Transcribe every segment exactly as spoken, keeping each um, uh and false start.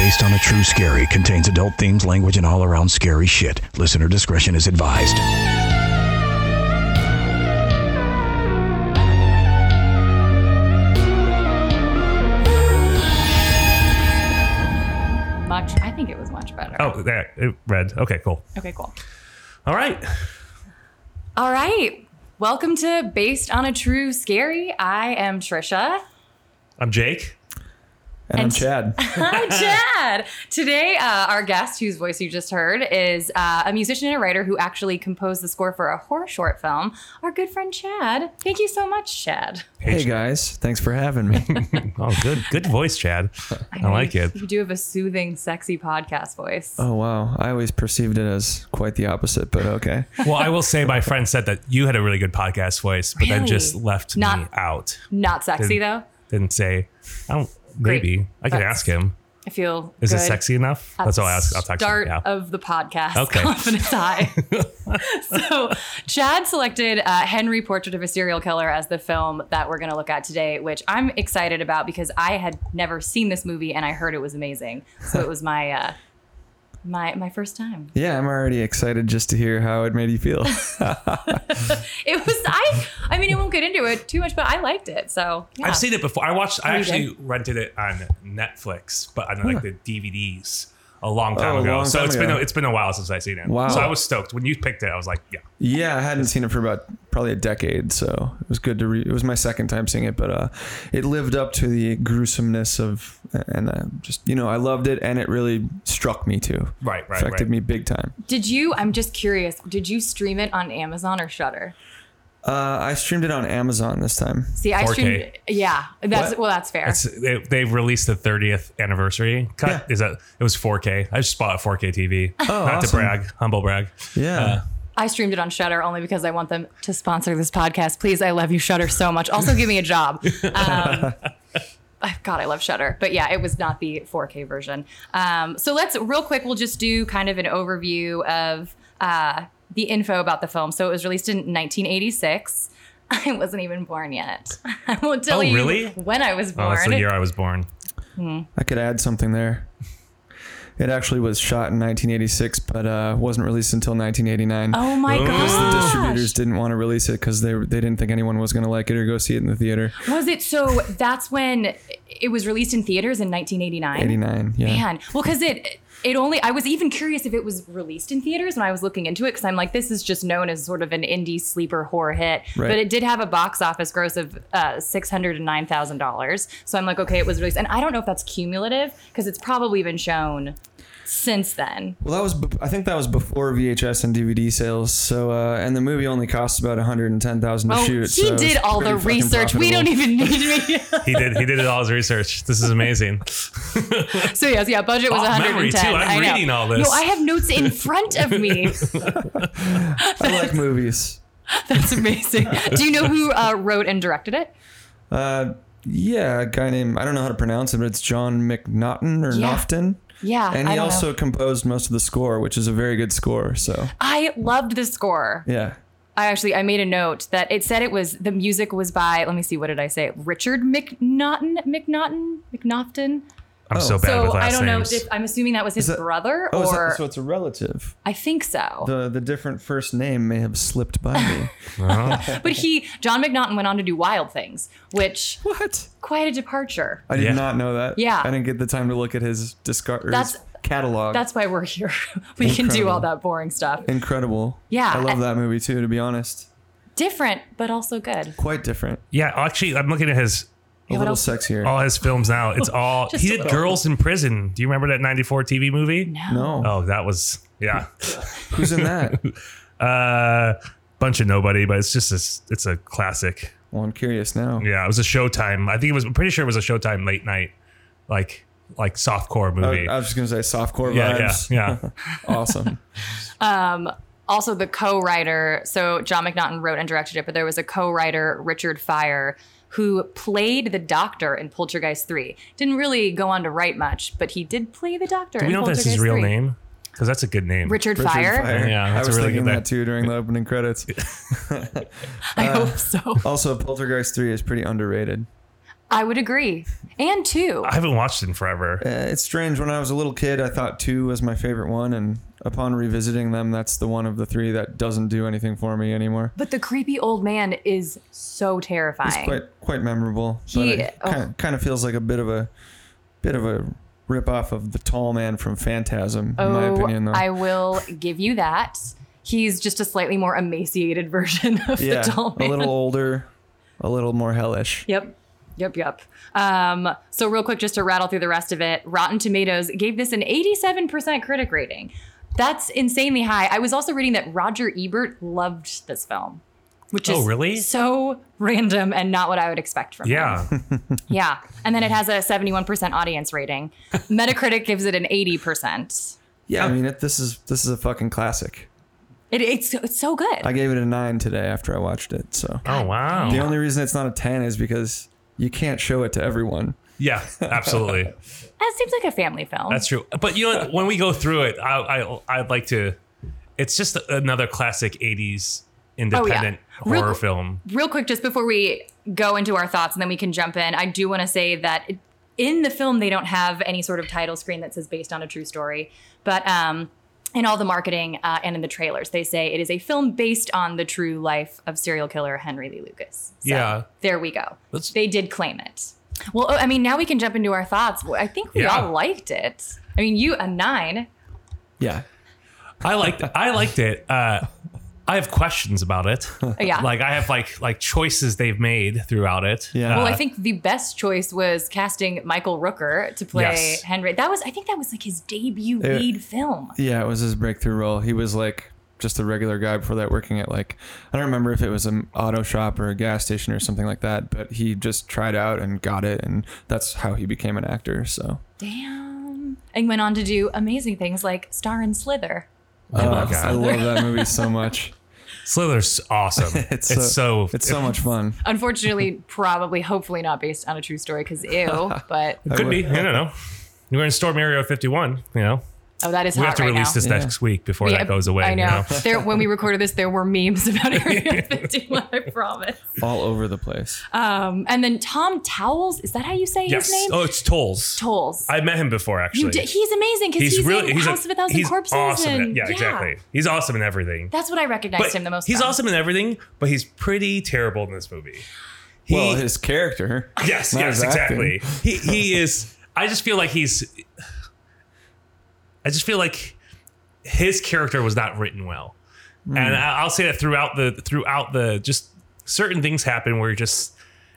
Based on a true scary, contains adult themes, language, and all-around scary shit. Listener discretion is advised. Much. I think it was much better. Oh, there. It read. Okay, cool. Okay, cool. All right. All right. Welcome to Based on a True Scary. I am Trisha. I'm Jake. And, and I'm Chad. Hi, Chad. Today, uh, our guest, whose voice you just heard, is uh, a musician and a writer who actually composed the score for a horror short film. Our good friend Chad. Thank you so much, Chad. Hey, hey guys. Thanks for having me. Oh, good good voice, Chad. I, I like you, it. You do have a soothing, sexy podcast voice. Oh, wow. I always perceived it as quite the opposite, but okay. Well, I will say my friend said that you had a really good podcast voice, but really? then just left not, me out. Not sexy, didn't, though? Didn't say. I don't. Maybe. Great. I could That's, ask him. I feel Is good. it sexy enough? At That's all I ask. I'll talk to start him. Yeah. of the podcast. Okay. Confidence high. So Chad selected uh, Henry, Portrait of a Serial Killer as the film that we're going to look at today, which I'm excited about because I had never seen this movie and I heard it was amazing. So it was my uh, my my first time. Yeah, I'm already excited just to hear how it made you feel. It was, I I mean, I won't get into it too much, but I liked it. So yeah. I've seen it before. I watched, I Oh, you actually did? rented it on Netflix, but on like Huh. the D V Ds a long time Oh, a ago. long so time it's ago. been a, it's been a while since I've seen it. Wow. So I was stoked when you picked it. I was like, yeah. Yeah, I hadn't seen it for about probably a decade, so it was good to read. It was my second time seeing it, but uh, it lived up to the gruesomeness of, and uh, just, you know, I loved it, and it really struck me too. Right, right, Affected right. me big time. Did you, I'm just curious, did you stream it on Amazon or Shudder? Uh, I streamed it on Amazon this time. See, I four K. streamed, yeah, that's, What? well, that's fair. It's, they, they've released the thirtieth anniversary cut. Yeah. Is that it was four K? I just bought a four K T V. Oh, Not awesome. to brag, humble brag. Yeah. Uh, I streamed it on Shudder only because I want them to sponsor this podcast. Please, I love you, Shudder, so much. Also, give me a job. Um, God, I love Shudder. But yeah, it was not the four K version. Um, so let's, real quick, we'll just do kind of an overview of uh, the info about the film. So it was released in nineteen eighty-six. I wasn't even born yet. I won't tell Oh, you really? when I was born. oh, that's the year I was born. I could add something there. It actually was shot in nineteen eighty-six, but uh, wasn't released until nineteen eighty-nine. Oh my Ooh. Because the gosh. distributors didn't want to release it because they they didn't think anyone was going to like it or go see it in the theater. Was it, so that's when it was released in theaters in nineteen eighty-nine? eighty-nine, yeah. Man, well, because it it only, I was even curious if it was released in theaters when I was looking into it, because I'm like, this is just known as sort of an indie sleeper horror hit. Right. But it did have a box office gross of uh, six hundred nine thousand dollars. So I'm like, okay, it was released. And I don't know if that's cumulative, because it's probably been shown since then. Well, that was be- I think that was before V H S and D V D sales. So uh, and the movie only costs about one hundred ten thousand dollars to Oh, shoot. he so did it's all the pretty fucking research. We don't profitable. even need me. He did. He did all his research. This is amazing. So yes, yeah, budget was Oh, one hundred ten. memory, too. I'm I know. reading all this. No, I have notes in front of me. I like movies. That's amazing. Do you know who uh, wrote and directed it? Uh, yeah, a guy named, I don't know how to pronounce it, but it's John McNaughton or Yeah. Knofton. Yeah, And I he don't also know. composed most of the score, which is a very good score. So I loved the score. yeah. I actually, I made a note that it said it was, the music was by, let me see, what did I say? Richard McNaughton, McNaughton, McNaughton. I'm Oh. so bad So with last I don't names. know if, I'm assuming that was his Is that- brother Oh, is or, that, so it's a relative. I think so. The the different first name may have slipped by me. Oh. But he, John McNaughton went on to do Wild Things, which, What? quite a departure. I did Yeah. not know that. Yeah. I didn't get the time to look at his discard or That's- his catalog. That's why we're here. We can do all Incredible. that boring stuff. incredible. Yeah. I love that movie too, to be honest. Different, but also good. Quite different. Yeah, actually, I'm looking at his A Yeah, what little else? sexier. all his films now. It's all Just he a did. little. Girls in Prison. Do you remember that ninety-four T V movie? No. Oh, that was yeah. Who's in that? Uh, bunch of nobody, but it's just a, it's a classic. Well, I'm curious now. Yeah, it was a Showtime. I think it was. I'm pretty sure it was a Showtime late night, like like softcore I, movie. I was just gonna say softcore yeah, vibes. yeah, yeah. Awesome. Also, the co-writer, so John McNaughton wrote and directed it, but there was a co-writer, Richard Fire, who played the Doctor in Poltergeist three. Didn't really go on to write much, but he did play the Doctor Do we in know if that's Poltergeist his real three. name? Because that's a good name. Richard, Richard Fire? Fire. Yeah, I that's was a really thinking good that too during the opening credits. I Uh, hope so. Also, Poltergeist three is pretty underrated. I would agree. And two. I haven't watched it in forever. Uh, it's strange. When I was a little kid, I thought two was my favorite one, and upon revisiting them, that's the one of the three that doesn't do anything for me anymore. But the creepy old man is so terrifying. It's quite quite memorable. He- but it oh. kind, of, kind of feels like a bit of a bit of a rip off of the tall man from Phantasm, in my opinion. Though. I will give you that. He's just a slightly more emaciated version of yeah, the tall man. a little older, a little more hellish. Yep. Yep, yep. Um, so real quick, just to rattle through the rest of it, Rotten Tomatoes gave this an eighty-seven percent critic rating. That's insanely high. I was also reading that Roger Ebert loved this film, which is Oh, really? so random and not what I would expect from him. Yeah. Yeah. And then it has a seventy-one percent audience rating. Metacritic gives it an eighty percent. Yeah, I mean, it, this is this is a fucking classic. It, it's it's so good. I gave it a nine today after I watched it. So Oh, wow. the only reason it's not a ten is because you can't show it to everyone. Yeah, absolutely. That seems like a family film. That's true. But you know, what? When we go through it, I, I I'd like to. It's just another classic eighties independent Real horror qu- film. Real quick, just before we go into our thoughts and then we can jump in, I do want to say that it, in the film, they don't have any sort of title screen that says based on a true story. But um, in all the marketing uh, and in the trailers, they say it is a film based on the true life of serial killer Henry Lee Lucas. So Yeah. there we go. That's- They did claim it. Well, I mean, now we can jump into our thoughts. I think we Yeah. all liked it. I mean, you, a nine. Yeah. I liked I liked it. Uh, I have questions about it. Yeah. Like I have like like choices they've made throughout it. Yeah. Well, Uh, I think the best choice was casting Michael Rooker to play Yes. Henry. That was, I think that was like his debut It- lead film. Yeah, it was his breakthrough role. He was like just a regular guy before that, working at like, I don't remember if it was an auto shop or a gas station or something like that, but he just tried out and got it, and that's how he became an actor. So Damn. And went on to do amazing things like star in Slither. I, my love, God. I love that movie so much. Slither's awesome. It's, it's so, so it's so much fun. Unfortunately, probably, hopefully not based on a true story because ew, but it could be. I don't know. We're in Storm Area fifty-one. You know, oh, that is we hot have to right release now. this Yeah. next week before We- that goes away. I know. You know? There, when we recorded this, there were memes about Area fifty-one, I promise. All over the place. Um, and then Tom Towles, is that how you say Yes. his name? Oh, it's Tolls. Towles. I met him before, actually. You did, he's amazing because he's, he's really in he's House a, of a Thousand he's Corpses. awesome. in and, it. Yeah, exactly. He's awesome in everything. That's what I recognized But him the most. he's from. awesome in everything, but he's pretty terrible in this movie. He, Well, his character. yes, not yes, his acting. exactly. He he is. I just feel like he's. I just feel like his character was not written well, Mm. and I- I'll say that throughout the throughout the just certain things happen where you're just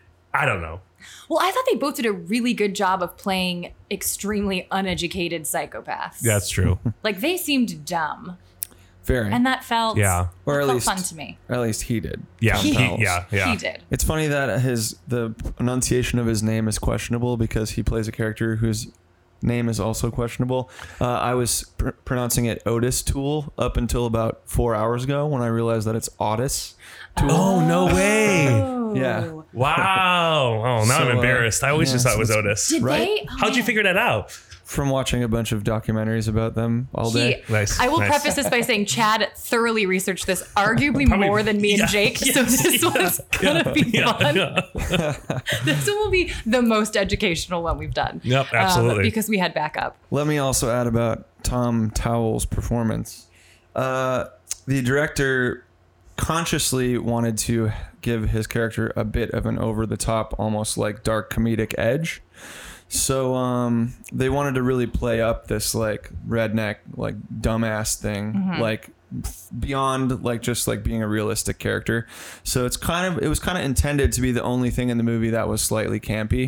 I don't know. Well, I thought they both did a really good job of playing extremely uneducated psychopaths. That's true. Like they seemed dumb, Very. and that felt Yeah. Or at felt least- fun to me. Or at least he did. Yeah, Tom he, Towles. yeah, yeah. He did. It's funny that his the pronunciation of his name is questionable because he plays a character whose name is also questionable. Uh, I was pr- pronouncing it Otis Toole up until about four hours ago when I realized that it's Otis Toole. Oh no way! Oh. Yeah. Wow. Oh, now So, I'm uh, embarrassed. I always yeah, just thought so it was it's- Otis. Did Right? they? Oh, How'd you man. figure that out? From watching a bunch of documentaries about them all He- day. Nice, I will nice. preface this by saying Chad thoroughly researched this, arguably Probably- more than me and yeah, Jake. so yes, this yeah, one's gonna be Yeah, fun. yeah. This one will be the most educational one we've done. Yep, Um, absolutely. because we had backup. Let me also add about Tom Towles' performance. Uh, the director consciously wanted to give his character a bit of an over-the-top, almost like dark comedic edge. So um, they wanted to really play up this like redneck, like dumbass thing, like f- beyond like just like being a realistic character. So it's kind of it was kind of intended to be the only thing in the movie that was slightly campy.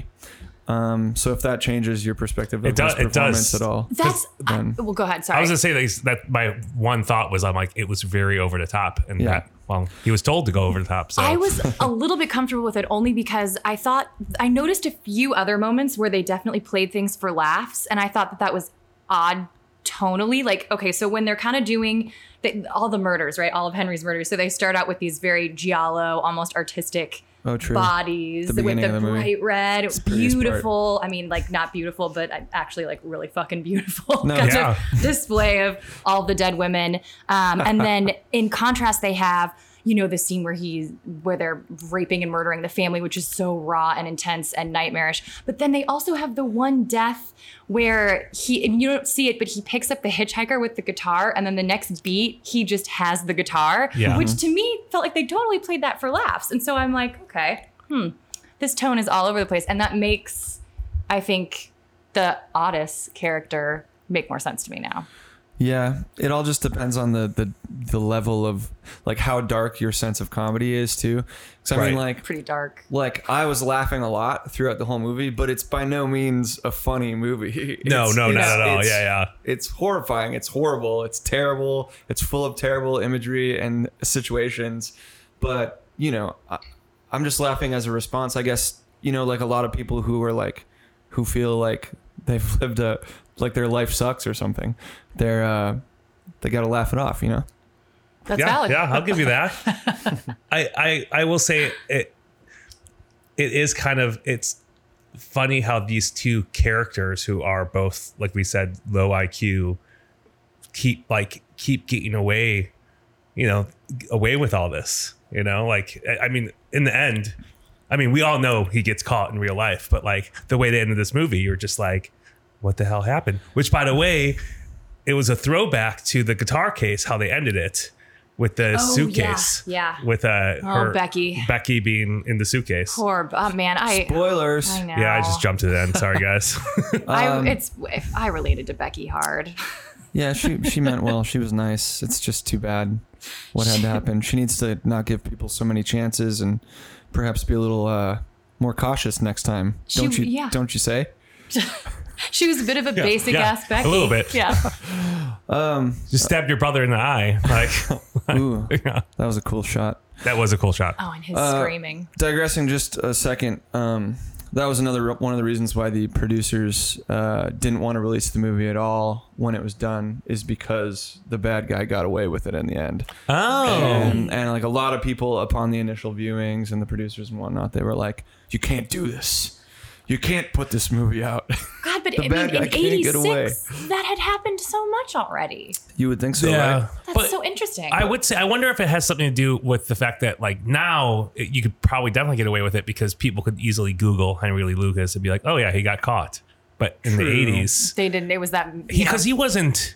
Um, so if that changes your perspective of It does- his it performance does. at all, That's. I, then- well, go ahead. Sorry. I was gonna say that, he's- that my one thought was I'm like it was very over the top, and Yeah. that well he was told to go over the top. So I was a little bit comfortable with it only because I thought I noticed a few other moments where they definitely played things for laughs, and I thought that that was odd tonally. Like, okay, so when they're kind of doing the, all the murders, right, all of Henry's murders, so they start out with these very giallo, almost artistic Oh, true. bodies The with beginning the of the movie. bright red, It's the prettiest part. beautiful. I mean, like not beautiful, but actually like really fucking beautiful No. kind Yeah. of display of all the dead women. Um, and then in contrast, they have you know, the scene where he where they're raping and murdering the family, which is so raw and intense and nightmarish. But then they also have the one death where he, and you don't see it, but he picks up the hitchhiker with the guitar, and then the next beat he just has the guitar, Yeah. which to me felt like they totally played that for laughs. And so I'm like, okay, hmm, this tone is all over the place, and that makes, I think, the Otis character make more sense to me now. Yeah, it all just depends on the the, the level of like how dark your sense of comedy is too. Because I mean, Right. like, Pretty dark. like I was laughing a lot throughout the whole movie, but it's by no means a funny movie. No, It's- no, it's- not at all. it's- Yeah, yeah. It's horrifying. It's horrible. It's terrible. It's full of terrible imagery and situations. But you know, I, I'm just laughing as a response, I guess. You know, like a lot of people who are like, who feel like they've lived a like their life sucks or something. They're uh, they got to laugh it off. You know. That's yeah, valid. yeah, I'll give you that. I, I I will say it it is kind of it's funny how these two characters who are both, like we said, low I Q keep like keep getting away, you know, away with all this. You know, like I I mean, in the end, I mean, we all know he gets caught in real life, but like the way they ended this movie, you're just like, what the hell happened? Which, by the way, it was a throwback to the guitar case, how they ended it with the Oh, suitcase. yeah, yeah. With uh, Oh, her, Becky. Becky being in the suitcase. Poor, oh man, I. Spoilers. I know. Yeah, I just jumped to the end. Sorry, guys. I, Um, it's I related to Becky hard. Yeah, she she meant well. She was nice. It's just too bad what had to happen. She needs to not give people so many chances and perhaps be a little uh, more cautious next time. She- Don't you? yeah. Don't you say? She was a bit of a basic yeah, ass Becky. a little bit. Yeah. Just stabbed your brother in the eye. Like, Ooh, yeah, that was a cool shot. that was a cool shot. Oh, and his Uh, screaming. Digressing just a second. Um, that was another one of the reasons why the producers uh, didn't want to release the movie at all when it was done, is because the bad guy got away with it in the end. Oh. And, and like a lot of people upon the initial viewings and the producers and whatnot, they were like, "You can't do this. You can't put this movie out." God, but the I bad mean, guy in can't get away. eighty-six, that had happened so much already. You would think so, Yeah. right? That's But so interesting. I would say, I wonder if it has something to do with the fact that, like, now it- you could probably definitely get away with it because people could easily Google Henry Lee Lucas and be like, oh, yeah, he got caught. But in True. the eighties, they didn't. It was that you because know, he wasn't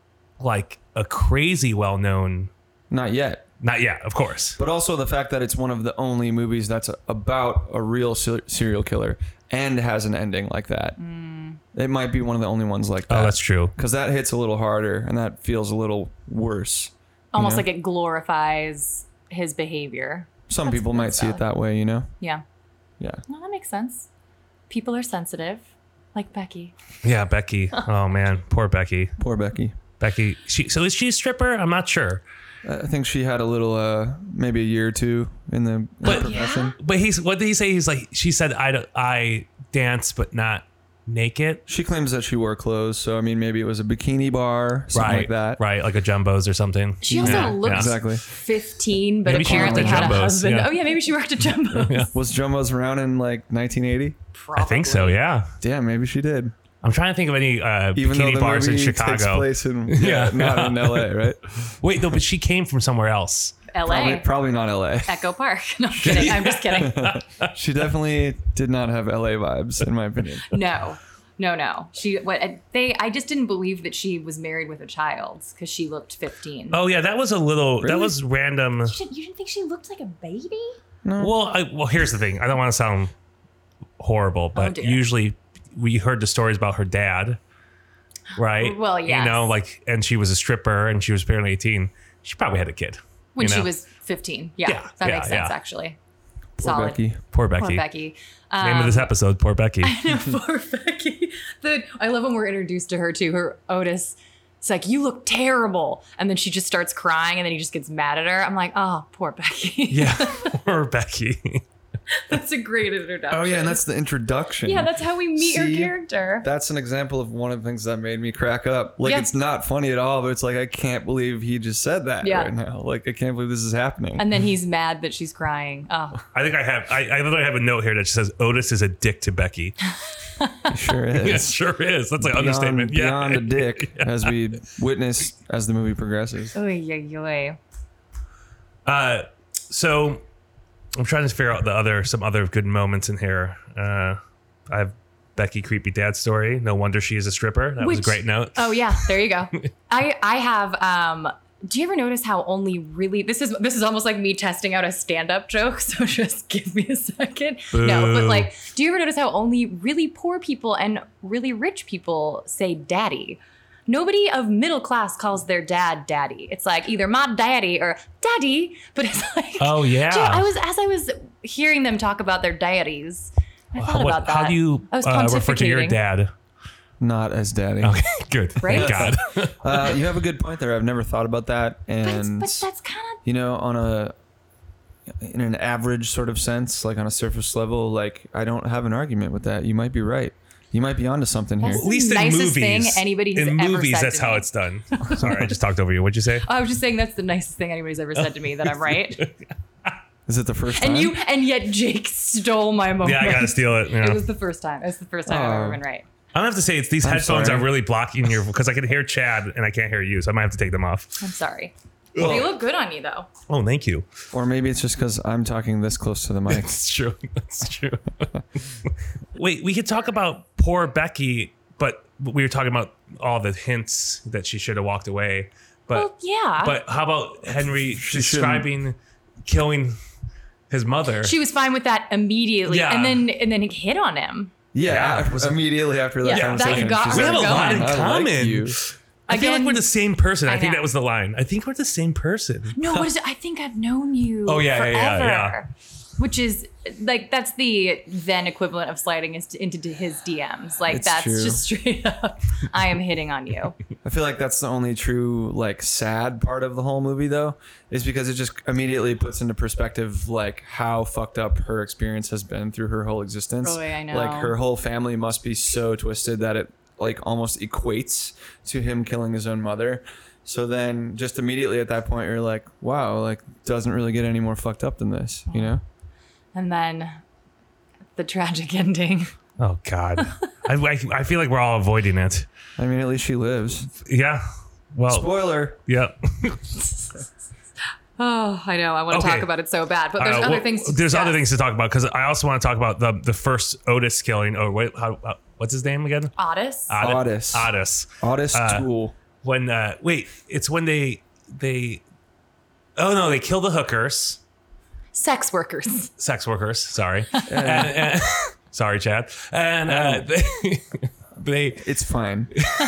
like a crazy well known, Not yet. not yet, of course. But also the fact that it's one of the only movies that's about a real ser- serial killer and has an ending like that. Mm. It might be one of the only ones like that. Oh, that's true. Because that hits a little harder and that feels a little worse. almost know? like it glorifies his behavior. Some That's- people might that's see it valid. that way, you know? Yeah. Yeah. No, that makes sense. People are sensitive, like Becky. Yeah, Becky. Oh, man. Poor Becky. Poor Becky. Becky. She. So is she a stripper? I'm not sure. I think she had a little, uh, maybe a year or two in the, in the But- profession. But he's, what did he say? He's like, she said, I, don't- I dance, but not naked. She claims that she wore clothes, so I mean, maybe it was a bikini bar, something Right. like that. Right. Like a Jumbo's or something. She also Yeah, looks yeah. Exactly. fifteen, but Maybe she apparently worked at had a Jumbo's, husband. yeah. Oh yeah, maybe she worked at Jumbo's. Yeah. Was Jumbo's around in like nineteen eighty? I think so. Yeah. Damn, maybe she did. I'm trying to think of any uh, Even though bikini the bars in movie takes Chicago. place in, yeah, Yeah. not in L A, right? Wait, no, but she came from somewhere else. L A. Probably, probably not L A. Echo Park. No, I'm kidding. I'm just kidding. She definitely did not have L A vibes, in my opinion. No, no, no. She what they? I just didn't believe that she was married with a child because she looked fifteen. Oh yeah, that was a little. That Really? was random. You didn't, you didn't think she looked like a baby? Well, I, well, here's the thing. I don't want to sound horrible, but dear. usually we heard the stories about her dad, right? Well, you yes. know, like, and she was a stripper, and she was apparently eighteen. She probably had a kid When you she know? was fifteen. Yeah, Yeah, that yeah, makes sense yeah. actually. Poor Solid. Becky. Poor Becky. Poor Becky. Name of this Um, episode: Poor Becky. Poor Becky. The I love when we're introduced to her too. Her Otis. It's like, you look terrible. And then she just starts crying and then he just gets mad at her. I'm like, oh, poor Becky. Yeah, poor Becky. That's a great introduction. Oh, yeah, and that's the introduction. Yeah, that's how we meet her See? character. That's an example of one of the things that made me crack up. Like, Yeah. it's not funny at all, but it's like, I can't believe he just said that Yeah. right now. Like, I can't believe this is happening. And then he's mad that she's crying. Oh, I think I have. I, I literally have a note here that says Otis is a dick to Becky. He sure is. It sure is. That's an Beyond, understatement. Yeah. beyond a dick, as we witness as the movie progresses. oy, oy, oy. Uh, So I'm trying to figure out the other some other good moments in here. Uh, I have Becky creepy dad story. No wonder she is a stripper. That was a Which- great note. Oh yeah, there you go. I I have. Um, do you ever notice how only really this is this is almost like me testing out a stand-up joke? So just give me a second. No, but Boo. like, do you ever notice how only really poor people and really rich people say daddy? Nobody of middle class calls their dad daddy. It's like either my daddy or daddy. But it's like, Oh, yeah. Do you know, I was as I was hearing them talk about their daddies. I thought How, about that. how do you I was uh, refer to your pontificating. dad? Not as daddy. Okay, good. Right? Thank God. Uh, you have a good point there. I've never thought about that. But, it's, And but that's kind of you know, on a in an average sort of sense, like on a surface level, like I don't have an argument with that. You might be right. You might be onto something here. That's At least in nicest movies. thing anybody has in ever movies, said that's to how me. it's done. Sorry, I just talked over you. What'd you say? I was just saying that's the nicest thing anybody's ever said to me, that I'm right. Is it the first time? And you and yet Jake stole my moment. Yeah, I gotta steal it. Yeah. It was the first time. It's the first time I've Oh. ever been right. I'm gonna have to say it's these I'm headphones sorry. are really blocking your because I can hear Chad and I can't hear you, so I might have to take them off. I'm sorry. Ugh. They look good on you though. Oh, thank you. Or maybe it's just because I'm talking this close to the mic. That's true. That's true. Wait, we could talk about poor Becky, but we were talking about all the hints that she should have walked away. But Well, yeah. but how about Henry She describing killing his mother? She was fine with that immediately, Yeah. and then and then hit on him. Yeah, Yeah, was it- immediately after that Yeah, that conversation. got she's her we have a like, lot in going. "I like common. you." I feel like Again, we're the same person. I, I think know. that was the line. I think we're the same person. No, what is it? I think I've known you. Oh, yeah, yeah, forever. yeah, yeah. Which is like that's the then equivalent of sliding his, into his D Ms. Like It's that's true. just straight up. I am hitting on you. I feel like that's the only true like sad part of the whole movie though, is because it just immediately puts into perspective like how fucked up her experience has been through her whole existence. Oh, I know. Like her whole family must be so twisted that it like almost equates to him killing his own mother. So then just immediately at that point you're like, wow, like doesn't really get any more fucked up than this, you know? And then the tragic ending. Oh God, I, I I feel like we're all avoiding it. I mean, at least she lives. Yeah. Well. Spoiler. Yeah. Oh, I know. I want to Okay. talk about it so bad, but there's Uh, other well, things. To there's other discuss. things to talk about because I also want to talk about the the first Otis killing. Oh wait, how, uh, what's his name again? Otis. Ot- Otis. Otis. Otis Uh, Toole. When uh, wait, it's when they they. Oh no, they kill the hookers, Sex workers. sex workers. Sorry, and, and- sorry, Chad. And uh, they they It's fine.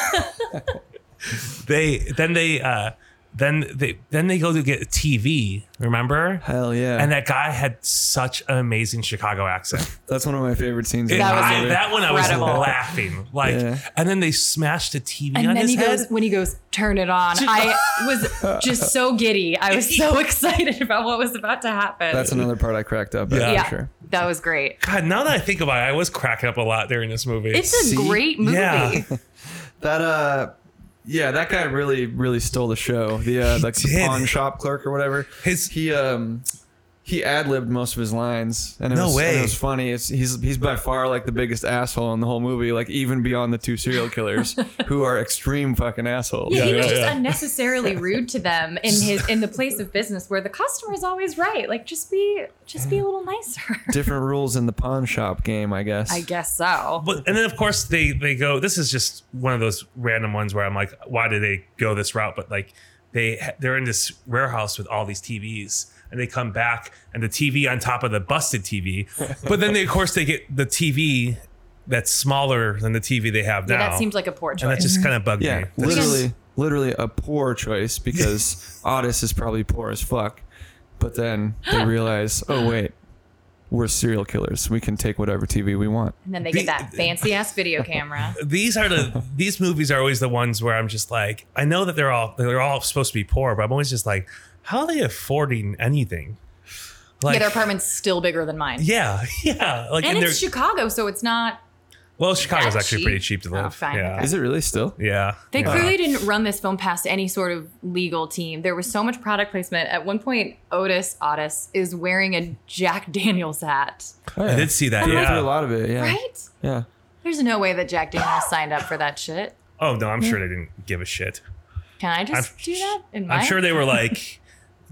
they then they uh, then they then they go to get a T V. Remember? Hell yeah. And that guy had such an amazing Chicago accent. That's one of my favorite scenes. in It- the That was I- movie. that one I was incredible. laughing like, Yeah. and then they smashed the T V And on then his he head. goes, when he goes, turn it on. I was just so giddy. I was so excited about what was about to happen. That's another part I cracked up at, Yeah. yeah, for sure. that was great. God, now that I think about it, I was cracking up a lot during this movie. It's a See? great movie. Yeah. That uh yeah, that guy really really stole the show. The uh like the did. pawn shop clerk or whatever. His- he um he ad-libbed most of his lines and it No was and way. it was funny. It's he's he's by far like the biggest asshole in the whole movie, like even beyond the two serial killers who are extreme fucking assholes. Yeah, he Yeah, was yeah, just yeah. unnecessarily rude to them in his in the place of business where the customer is always right. Like just be just be a little nicer. Different rules in the pawn shop game, I guess. I guess so. But and then of course they they go. This is just one of those random ones where I'm like, why did they go this route? But like they they're in this warehouse with all these T Vs. And they come back, and the T V on top of the busted T V. But then, they, of course, they get the T V that's smaller than the T V they have Yeah, now. that seems like a poor and that choice. just kind of bugged Yeah, me. That's just- literally, literally a poor choice because Otis is probably poor as fuck. But then they realize, oh wait, we're serial killers. We can take whatever T V we want. And then they The- get that fancy ass video camera. these are the these movies are always the ones where I'm just like, I know that they're all they're all supposed to be poor, but I'm always just like, how are they affording anything? Like, yeah, their apartment's still bigger than mine. yeah, yeah. Like, And and it's they're Chicago, so it's not. well, Chicago's that actually cheap. pretty cheap to live. Oh, fine, yeah, okay. Is it really still? yeah. They yeah. clearly didn't run this film past any sort of legal team. There was so much product placement. At one point, Otis Otis is wearing a Jack Daniels hat. Oh, I did see that. I went through a Yeah. lot of it. Yeah. Right? Yeah. There's no way that Jack Daniels signed up for that shit. Oh no, I'm sure they didn't give a shit. Can I just I'm- do that in my I'm sure they were like,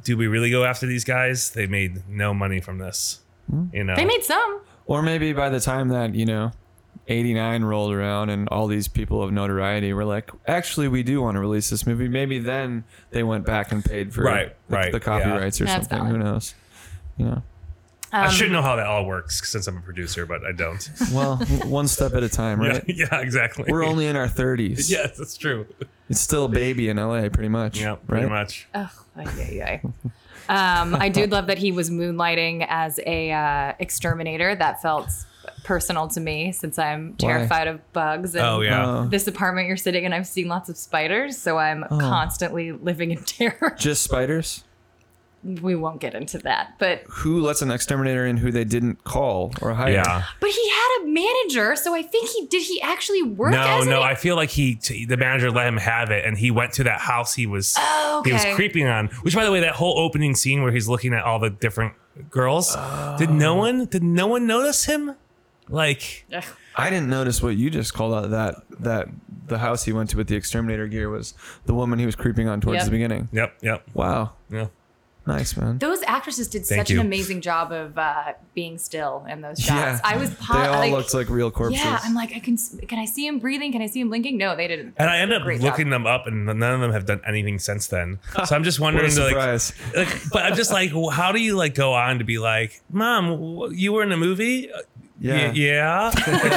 do we really go after these guys? They made no money from this. You know, They made some. Or maybe by the time that, you know, eighty-nine rolled around and all these people of notoriety were like, actually, we do want to release this movie. Maybe then they went back and paid for Right, the, right, the copyrights or That's something. valid. Who knows? You know. I Um, should know how that all works since I'm a producer, but I don't. Well, one step at a time, right? Yeah, yeah, exactly. We're only in our thirties. Yes, that's true. It's still a baby in L A, pretty much. Yeah, pretty right? much. Oh, yeah, yeah. Um, I do love that he was moonlighting as a uh, exterminator. That felt personal to me since I'm terrified of bugs. And Oh yeah. Uh, this apartment you're sitting in, I've seen lots of spiders, so I'm Oh. constantly living in terror. just spiders? We won't get into that, but Who lets an exterminator in who they didn't call or hire? yeah. but he had a manager, so I think he did. He actually work No, as no. an I feel like he, t- the manager let him have it, and he went to that house he was, Oh, he was okay. creeping on. Which, by the way, that whole opening scene where he's looking at all the different girls, did no one, did no one notice him? Like, Ugh. I didn't notice what you just called out. That that the house he went to with the exterminator gear was the woman he was creeping on towards Yep. the beginning. yep, yep, Wow, yeah. nice man. Those actresses did Thank such you. an amazing job of uh, being still in those shots. Yeah, I was po- they all like, looked like real corpses. yeah. I'm like, I can. Can I see him breathing? Can I see him blinking? No, they didn't. And I ended up Great looking job. them up, and none of them have done anything since then. So I'm just what wondering, a like, surprise. like, but I'm just like, well, how do you like go on to be like, Mom, wh- you were in a movie? Yeah. Y- yeah.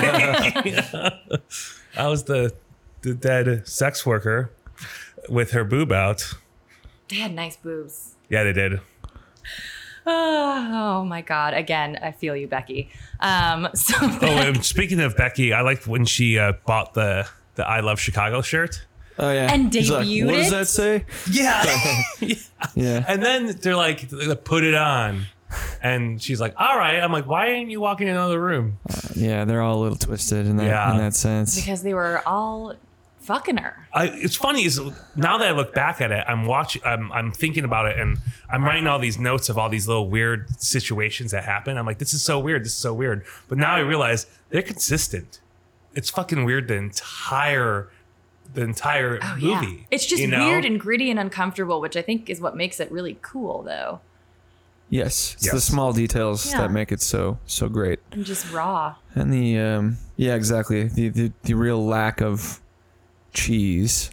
I was the the dead sex worker with her boob out. They had nice boobs. Yeah, they did. Oh my God! Again, I feel you, Becky. Um, so Oh, and speaking of Becky, I liked when she uh, bought the the I Love Chicago shirt. Oh yeah, And He's like, debuted what does it? that say? Yeah. Yeah, And then they're like, put it on. And she's like, all right. I'm like, why ain't you walking in another room? yeah, they're all a little twisted in that Yeah. in that sense. because they were all fucking her. I, it's funny is now that I look back at it, I'm watching, I'm, I'm thinking about it, and I'm writing all these notes of all these little weird situations that happen. I'm like, this is so weird. This is so weird. But now I realize they're consistent. It's fucking weird. The entire, the entire Oh movie. yeah, it's just you know? weird and gritty and uncomfortable, which I think is what makes it really cool, though, Yes, it's Yes. the small details Yeah. that make it so so great, and just raw. and the um, yeah, exactly the, the the real lack of cheese.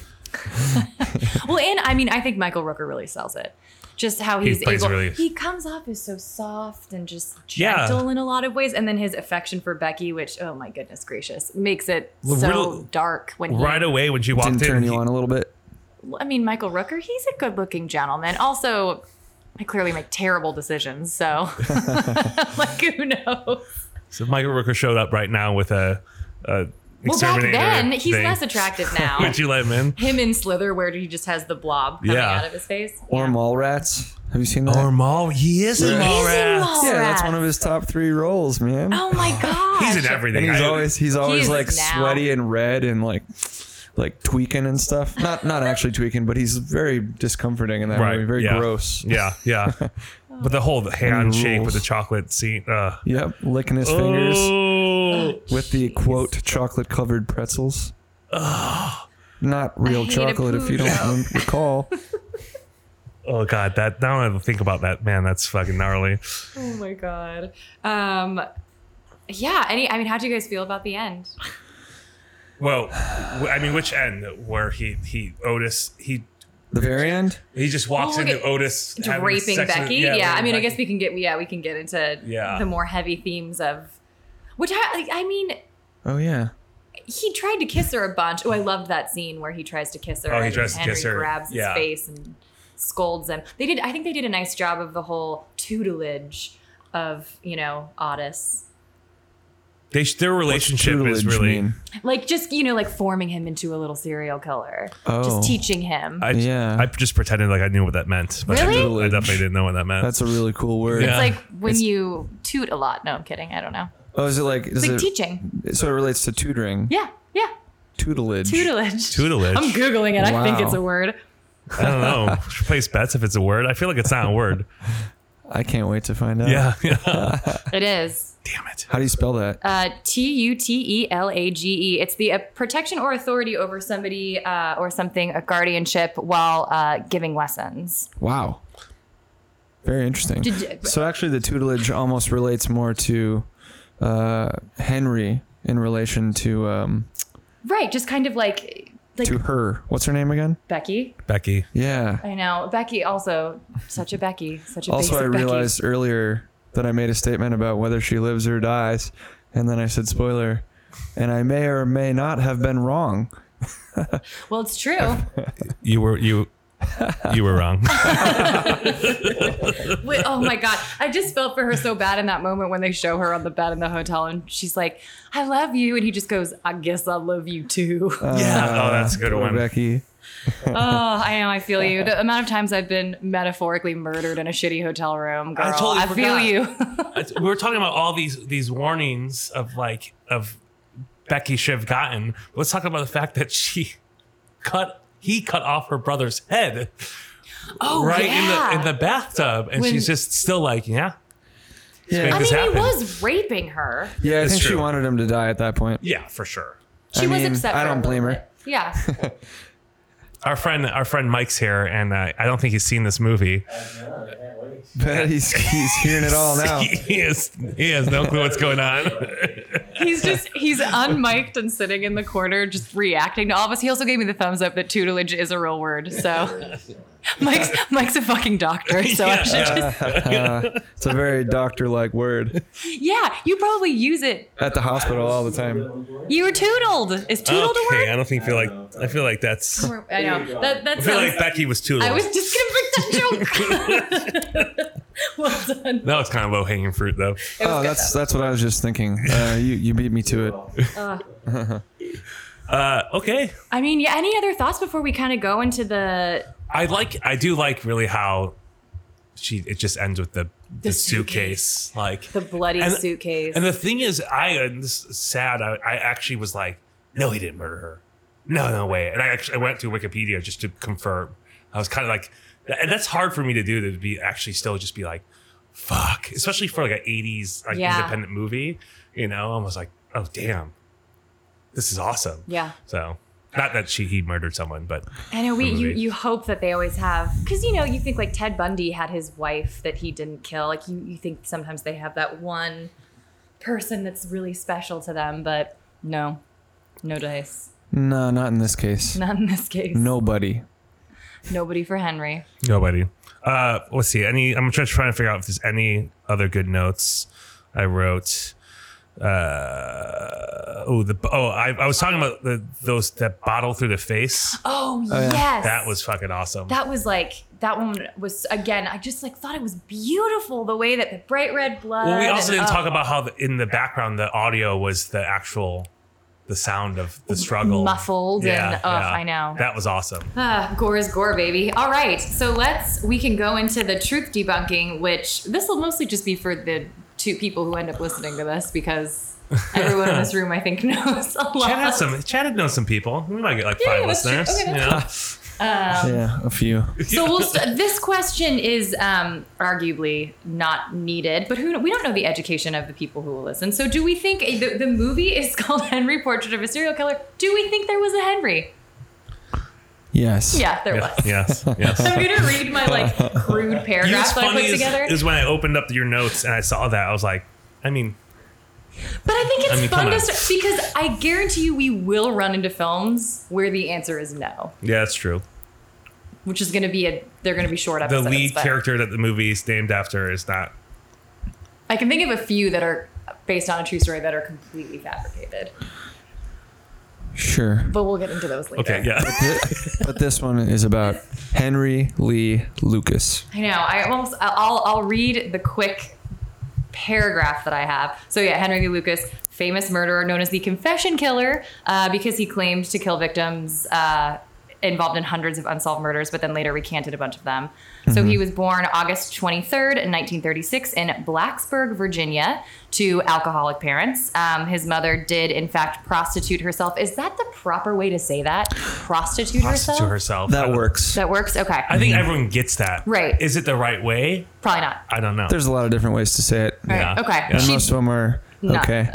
Well, and I mean, I think Michael Rooker really sells it. Just how He he's plays able. really- He comes off as so soft and just Yeah. gentle in a lot of ways, and then his affection for Becky, which oh my goodness gracious, makes it Well, so real- dark when he, Right away when she walked Didn't in, turn you he- on a little bit. I mean, Michael Rooker, he's a good-looking gentleman. Also, I clearly make terrible decisions, so like who knows? so Michael Rooker showed up right now with a, a Well, back exterminator then he's thing. less attractive now. Would you let him in? Him in Slither, where he just has the blob coming Yeah. out of his face. Or Yeah. Mallrats. Have you seen that? Or Maul? He is in Yeah. He's in Mallrats. Mallrats. yeah, that's one of his top three roles, man. Oh my god! He's in everything. And he's I- always he's always is like now. sweaty and red and like like tweaking and stuff. Not not actually tweaking, but he's very discomforting in that right. movie. Very yeah. gross. Yeah, yeah. But the whole hand shape rules. with the chocolate scene. Uh, Yep, licking his fingers oh, with the quote chocolate covered pretzels. Not real hate a chocolate, if you poo. don't recall. oh God! That now I think about that, man. That's fucking gnarly. Oh my god. Um, yeah. Any? I mean, how do you guys feel about the end? Well, w- I mean, which end? Where he he Otis he The very end. he just walks Oh, look into at- Otis having Raping sex with- Becky. Yeah. I raping mean, I Becky. guess we can get. Yeah, we can get into Yeah. the more heavy themes of. Which I, I mean, Oh yeah. he tried to kiss her a bunch. Oh, I loved that scene where he tries to kiss her. Oh, he and tries to Henry kiss her. grabs his Yeah. face and scolds him. They did. I think they did a nice job of the whole tutelage of you know Otis. They, their relationship What's is tutelage really. mean? Like just you know like forming him into a little serial killer. Oh. Just teaching him. I, Yeah. I just pretended like I knew what that meant. But I Really? didn't- I definitely didn't know what that meant. That's a really cool word. Yeah. It's like when you toot a lot. No, I'm kidding. I don't know. Oh, is it like is It's like it teaching. so it relates to tutoring? Yeah, yeah. Tutelage. Tutelage. Tutelage. I'm Googling it. I think Wow. it's a word. I don't know. Should place bets if it's a word. I feel like it's not a word. I can't wait to find out. Yeah. yeah. It is. Damn it. How do you spell that? Uh, T U T E L A G E. It's the uh, protection or authority over somebody uh, or something, a guardianship, while uh, giving lessons. Wow. Very interesting. Did you- So actually the tutelage almost relates more to uh, Henry in relation to um, Right, just kind of like like to her. What's her name again? Becky. Becky. Yeah. I know. Becky also, such a Becky. Such a Also, I basic Becky. realized earlier that I made a statement about whether she lives or dies, and then I said spoiler, and I may or may not have been wrong. Well, it's true. You were you you were wrong. Wait, oh my God. I just felt for her so bad in that moment when they show her on the bed in the hotel and she's like, I love you. And he just goes, I guess I love you too. Yeah. Oh, that's a good Poor one. Becky. Oh, I know. I feel you. The amount of times I've been metaphorically murdered in a shitty hotel room, girl. I totally I feel forgot. you. We were talking about all these these warnings of like of Becky should have gotten. Let's talk about the fact that she cut he cut off her brother's head Oh, right yeah. in the in the bathtub, and When- she's just still like, yeah, Yeah. make I this mean, happen. he was raping her. Yeah, I It's think she true. wanted him to die at that point. yeah, for sure. She I was mean, upset. I for a don't little blame her. bit. Yeah. Our friend our friend Mike's here, and uh, I don't think he's seen this movie. But he's he's hearing it all now. he is he has no clue what's going on. He's just, he's unmiked and sitting in the corner just reacting to all of us. He also gave me the thumbs up that tutelage is a real word. So Mike's Mike's a fucking doctor. So I should just, Uh, it's a very doctor-like word yeah, you probably use it. at the hospital all the time. You were tuteled. Is tuteled a Okay, word? I don't think feel like I feel like that's I I know. That, that feel sounds, like Becky was too low. I was just going to make that joke. Well done. That was kind of low hanging fruit though. It was Oh, good, that's that's what I was just thinking. Uh, you you beat me to it. Uh, okay. I mean, yeah, any other thoughts before we kind of go into the I like I do like really how she it just ends with the the, The suitcase. like the bloody and, suitcase? And the thing is, I and this is sad. I, I actually was like, no, he didn't murder her. No, no way. And I actually I went to Wikipedia just to confirm. I was kind of like, and that's hard for me to do to be actually still just be like, fuck, especially for like an eighties like Yeah. independent movie. You know, I was like, oh damn, this is awesome. Yeah. So not that she he murdered someone, but I know we the you, movie. you hope that they always have, because you know you think like Ted Bundy had his wife that he didn't kill. Like you, you think sometimes they have that one person that's really special to them, but no, no dice. No, not in this case. Not in this case. Nobody. Nobody for Henry. nobody. Uh, let's see. Any? I'm just trying to figure out if there's any other good notes I wrote. Uh, oh, the oh, I, I was talking about the those that bottle through the face. Oh, yeah. yes. That was fucking awesome. That was like that one was again. I just like thought it was beautiful the way that the bright red blood. well, we also and, didn't oh, talk about how the, in the background the audio was the actual the sound of the struggle muffled and oh, I know. That was awesome. Ah, gore is gore, baby. All right, so let's we can go into the truth debunking, which this will mostly just be for the two people who end up listening to this because everyone in this room I think knows a lot. Chad had some. Chad had known some people. We might get like Yeah, five that's true. listeners. Okay, you that's know? Yeah, a few. So we'll st- this question is um, arguably not needed, but who we don't know the education of the people who will listen. So do we think the, the movie is called Henry: Portrait of a Serial Killer? Do we think there was a Henry? Yes. Yeah, there Yeah, was. yes, yes. I'm gonna read my like crude You know paragraph what's that I funny put is, together. is when I opened up your notes and I saw that I was like, I mean, But I think it's I mean, fun come to on. start because I guarantee you we will run into films where the answer is no, yeah, that's true. which is going to be a they're going to be short The episodes. lead but character that the movie is named after is not. I can think of a few that are based on a true story that are completely fabricated, Sure. but we'll get into those later. Okay, yeah. But this one is about Henry Lee Lucas. I know. I almost I'll I'll read the quick paragraph that I have. So yeah, Henry Lee Lucas, famous murderer known as the Confession Killer, uh, because he claimed to kill victims uh, involved in hundreds of unsolved murders, but then later recanted a bunch of them. Mm-hmm. So he was born August twenty-third, nineteen thirty-six in Blacksburg, Virginia, to alcoholic parents. Um, his mother did, in fact, prostitute herself. Is that the proper way to say that? Prostitute, Prostitute herself? herself. That works. That works? Okay. I think everyone gets that. Right. Is it the right way? Probably not. I don't know. There's a lot of different ways to say it. Right. Yeah. Okay. Yeah. And She- most of them are No. okay.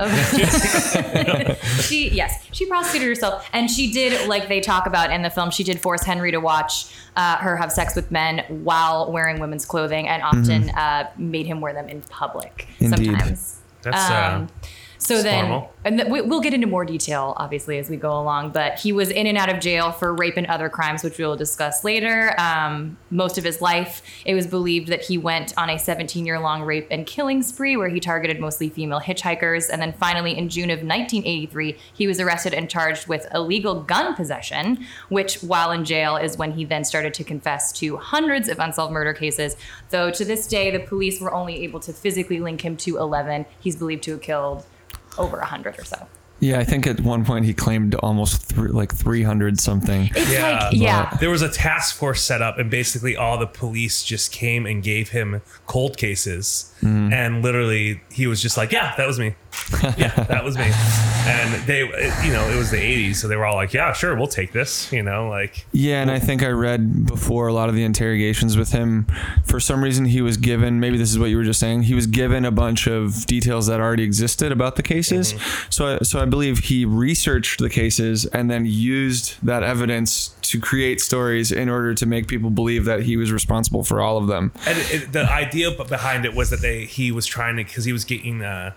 Okay. she yes, she prostituted herself, and she did, like they talk about in the film, she did force Henry to watch uh, her have sex with men while wearing women's clothing, and often Mm-hmm. uh, made him wear them in public. Indeed. Sometimes. That's uh, So it's then, normal. and th- we- we'll get into more detail, obviously, as we go along. But he was in and out of jail for rape and other crimes, which we will discuss later. Um, most of his life, it was believed that he went on a seventeen-year-long rape and killing spree, where he targeted mostly female hitchhikers. And then finally, in June of nineteen eighty-three, he was arrested and charged with illegal gun possession, which, while in jail, is when he then started to confess to hundreds of unsolved murder cases. Though to this day, the police were only able to physically link him to eleven. He's believed to have killed over a hundred or so. Yeah, I think at one point he claimed almost th- like three hundred something. It's Yeah. like, yeah. There was a task force set up, and basically all the police just came and gave him cold cases. Mm-hmm. And literally, he was just like, "Yeah, that was me. Yeah, that was me." And they, you know, it was the eighties, so they were all like, "Yeah, sure, we'll take this." You know, like, Yeah, and I think I read before a lot of the interrogations with him, for some reason he was given, maybe this is what you were just saying, he was given a bunch of details that already existed about the cases. Mm-hmm. So, I, so I believe he researched the cases and then used that evidence to create stories in order to make people believe that he was responsible for all of them. and it, it, the idea b- behind it was that they he was trying to, because he was getting uh,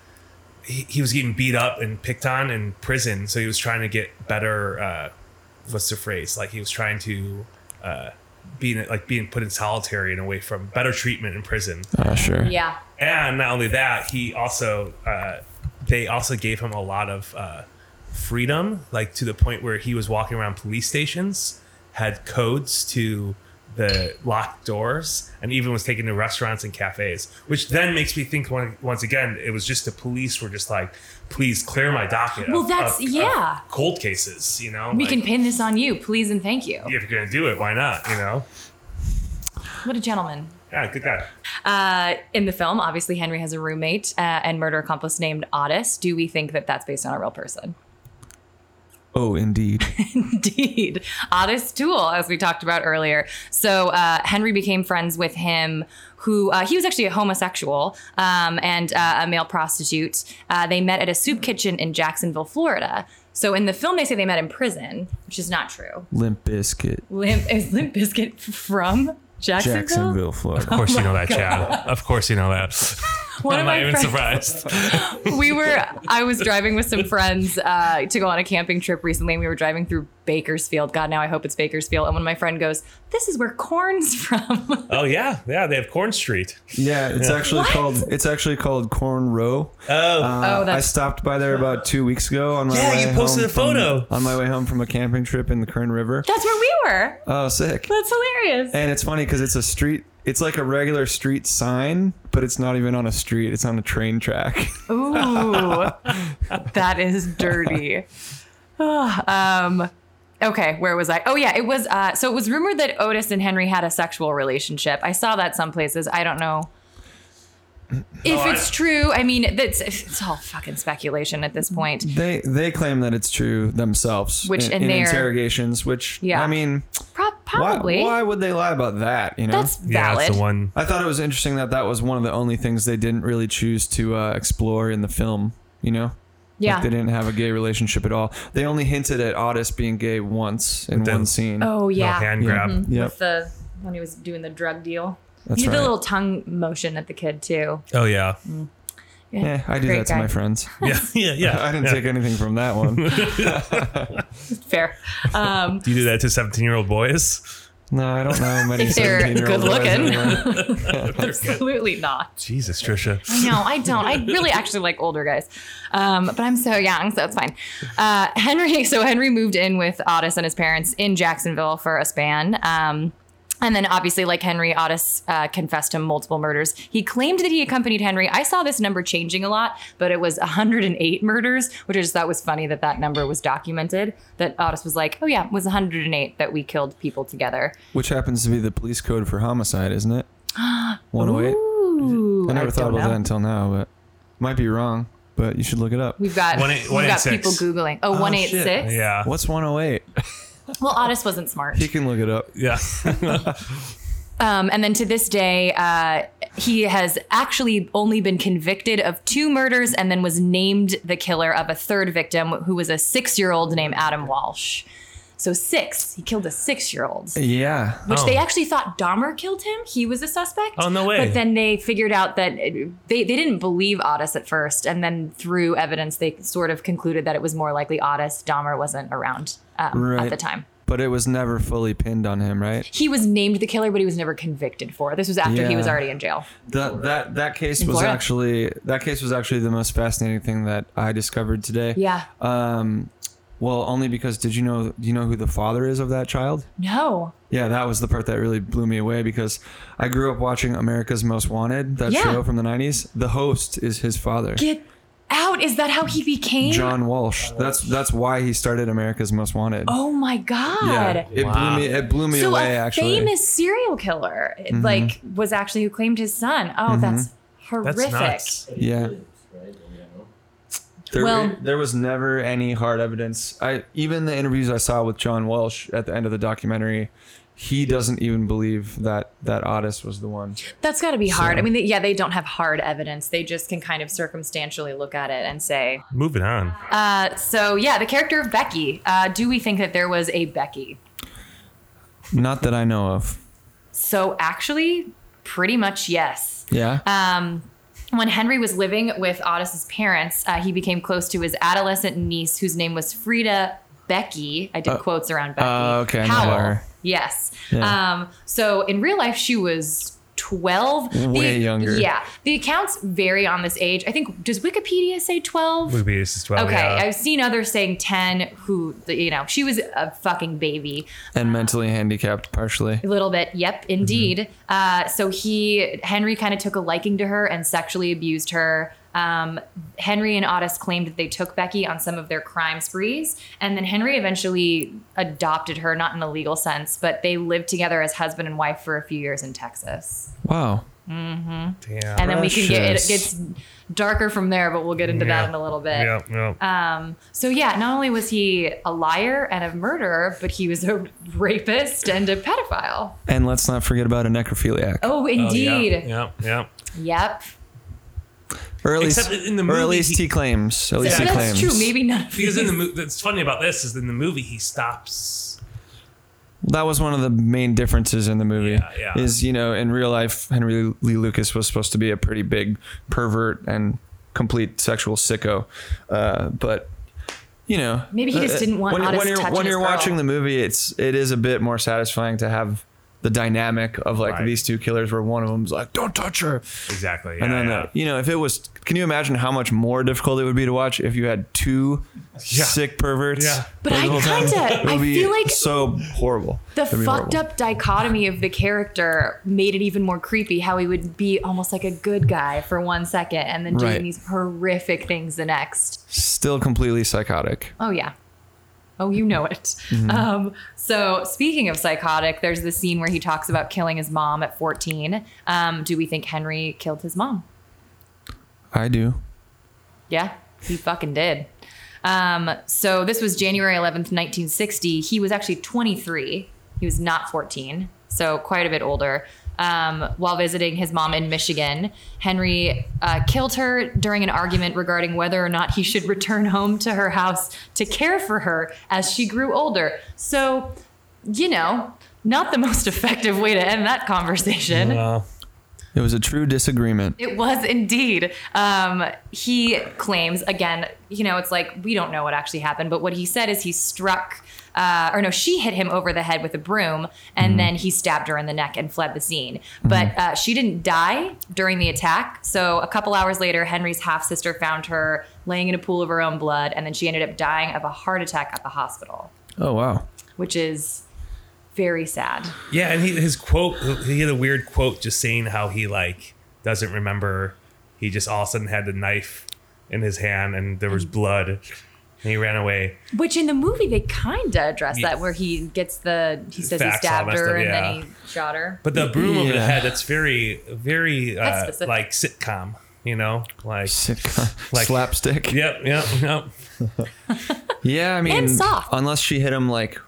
he, he was getting beat up and picked on in prison, so he was trying to get better. Uh, what's the phrase? Like he was trying to uh, being like being put in solitary and away from better treatment in prison. Uh, sure. Yeah. And not only that, he also uh, they also gave him a lot of uh, freedom, like to the point where he was walking around police stations, had codes to the locked doors, and even was taken to restaurants and cafes, which then makes me think one, once again, it was just the police were just like, please clear my docket. Well, of- that's- of- of yeah. cold cases, you know? We like, can pin this on you, please and thank you. if you're going to do it, why not, you know? What a gentleman. Yeah, good guy. Uh, in the film, obviously, Henry has a roommate uh, and murder accomplice named Otis. Do we think that that's based on a real person? Oh, indeed. Indeed. Otis Toole, as we talked about earlier. So uh, Henry became friends with him, who uh, he was actually a homosexual um, and uh, a male prostitute. Uh, they met at a soup kitchen in Jacksonville, Florida. So in the film, they say they met in prison, which is not true. Limp Bizkit. Limp, is Limp Bizkit from Jacksonville? Jacksonville, Florida. Of course you know that, Chad. Of course you know that. One I'm of not my even friends- surprised. we were I was driving with some friends uh, to go on a camping trip recently, and we were driving through Bakersfield. God, now I hope it's Bakersfield. And when my friend goes, "This is where corn's from." Oh yeah, yeah. They have Corn Street. Yeah, it's actually What? called it's actually called Corn Row. Oh, Uh, Oh, I that's- stopped by there about two weeks ago on my Yeah, way you posted home a photo. from, on my way home from a camping trip in the Kern River. That's where we were. Oh, sick! That's hilarious. And it's funny because it's a street. It's like a regular street sign, but it's not even on a street. It's on a train track. Ooh, that is dirty. um, okay, where was I? Oh yeah, it was. Uh, so it was rumored that Otis and Henry had a sexual relationship. I saw that some places. I don't know if I- it's true. I mean, that's it's all fucking speculation at this point. They they claim that it's true themselves, Which in, in in their- interrogations. Which Yeah. I mean, Pro- why, probably. why would they lie about that? You know, That's yeah, valid. that's the one. I thought it was interesting that that was one of the only things they didn't really choose to uh, explore in the film. You know. Yeah. Like they didn't have a gay relationship at all. They only hinted at Otis being gay once in The- one scene. Oh No yeah. hand Yeah. grab. Mhm. Yep. With the when he was doing the drug deal. That's he did right. the little tongue motion at the kid too. Oh yeah, Yeah, I do Great that to guy. my friends. yeah, yeah, yeah. I didn't yeah. take anything from that one. Fair. Um, Do you do that to seventeen-year-old boys? No, I don't know many If they're seventeen-year-old good boys looking. anymore. absolutely not. Jesus, Trisha. No, I don't. I really actually like older guys. Um, but I'm so young, so it's fine. Uh, Henry, so Henry moved in with Otis and his parents in Jacksonville for a span. Um, And then obviously, like Henry, Otis uh, confessed to multiple murders. He claimed that he accompanied Henry. I saw this number changing a lot, but it was one hundred eight murders, which I just thought was funny that that number was documented, that Otis was like, oh yeah, it was one hundred eight that we killed people together. Which happens to be the police code for homicide, isn't it? one oh eight. Ooh, I never I thought don't about know. that until now, but might be wrong, but you should look it up. We've got, One eight- we've one eight got six. people Googling. Oh, Oh, one eight six? Yeah. What's one oh eight? Well, Otis wasn't smart. He can look it up. Yeah. Um, and then to this day, uh, he has actually only been convicted of two murders and then was named the killer of a third victim who was a six-year-old named Adam Walsh. So six, he killed a six-year-old. Yeah. Which Oh. they actually thought Dahmer killed him. He was a suspect. Oh, no way. But then they figured out that it, they, they didn't believe Otis at first. And then through evidence, they sort of concluded that it was more likely Otis. Dahmer wasn't around um, Right. at the time. But it was never fully pinned on him, right? He was named the killer, but he was never convicted for it. This was after he was Yeah. already in jail. That that that case In was Florida? actually that case was actually the most fascinating thing that I discovered today. Yeah. Um, well, only because did you know do you know who the father is of that child? No. Yeah, that was the part that really blew me away because I grew up watching America's Most Wanted, that Yeah. show from the nineties. The host is his father, Get out. Is that how he became? John Walsh. That's that's why he started America's Most Wanted. Oh my God. yeah, it Wow. blew me. It blew me so away. a Actually, famous serial killer, like, was actually who claimed his son. Oh, that's horrific. That's nuts. yeah. There, Well- there was never any hard evidence. I even the interviews I saw with John Walsh at the end of the documentary, he doesn't even believe that that Otis was the one. That's got to be hard. So- I mean, they, yeah, they don't have hard evidence. They just can kind of circumstantially look at it and say. Moving on. Uh, so, yeah, the character of Becky. Uh, do we think that there was a Becky? Not that I know of. So, actually, pretty much yes. Yeah. Um, when Henry was living with Otis's parents, uh, he became close to his adolescent niece, whose name was Frida Becky. I did quotes around Becky. uh, okay, I know Howell. her. Yes. Yeah. Um, so in real life, she was twelve. Way The- younger. Yeah. The accounts vary on this age. I think, does Wikipedia say twelve? Movie is twelve. Okay, Yeah. I've seen others saying ten. Who, you know, she was a fucking baby. And mentally handicapped partially. A little bit, yep, indeed. Uh, so he, Henry kind of took a liking to her and sexually abused her. Um, Henry and Otis claimed that they took Becky on some of their crime sprees. And then Henry eventually adopted her, not in a legal sense, but they lived together as husband and wife for a few years in Texas. Wow. Damn. And then we can get, it Precious. gets darker from there, but we'll get into Yeah. that in a little bit. Yeah, yeah. Um, so yeah, not only was he a liar and a murderer, but he was a rapist and a pedophile. And let's not forget about a necrophiliac. Oh, Oh, indeed. Yeah, yeah. Yep. Or at least, Except in the or at movie, least he- he, claims. At least Yeah, he that's claims. true. Maybe none of Because in the these. movie, that's funny about this is in the movie he stops. That was one of the main differences in the movie. Yeah, yeah. Is, you know, in real life, Henry Lee Lucas was supposed to be a pretty big pervert and complete sexual sicko. Uh, but, you know. Maybe he just uh, didn't want when, Otis when you're, touching when his you're girl. watching the movie, it's it is a bit more satisfying to have the dynamic of like Right. these two killers where one of them's like, don't touch her. Exactly. Yeah, And then, yeah. uh, you know, if it was, can you imagine how much more difficult it would be to watch if you had two Yeah. sick perverts? Yeah. But the I whole time? kinda- It would I be feel like so horrible. The It'd be fucked horrible. up dichotomy of the character made it even more creepy. How he would be almost like a good guy for one second and then doing Right. these horrific things the next. Still completely psychotic. Oh yeah. Oh, you know it. Mm-hmm. Um, so speaking of psychotic, there's the scene where he talks about killing his mom at fourteen. Um, do we think Henry killed his mom? I do. Yeah, he fucking did. Um, so this was January eleventh, nineteen sixty. He was actually twenty-three. He was not fourteen, so quite a bit older. Um, while visiting his mom in Michigan, Henry uh, killed her during an argument regarding whether or not he should return home to her house to care for her as she grew older. So, you know, not the most effective way to end that conversation. Well, It was a true disagreement. It was indeed. Um, he claims, again, you know, it's like we don't know what actually happened, but what he said is he struck, uh, or no, she hit him over the head with a broom, and Mm-hmm. then he stabbed her in the neck and fled the scene. But uh, she didn't die during the attack. So a couple hours later, Henry's half sister found her laying in a pool of her own blood, and then she ended up dying of a heart attack at the hospital, Oh, wow. which is very sad. Yeah, and he, his quote, he had a weird quote just saying how he like doesn't remember. He just all of a sudden had the knife in his hand and there was blood and he ran away. Which in the movie they kind of address Yeah. that, where he gets the, he says Facts he all stabbed messed her up, and yeah. then he shot her. But the broom over the Yeah. head, that's very, very That's uh, specific. like sitcom, you know? Like, Sitcom. Like- Slapstick. yep, yep, yep. Yeah, I mean, And soft. unless she hit him like,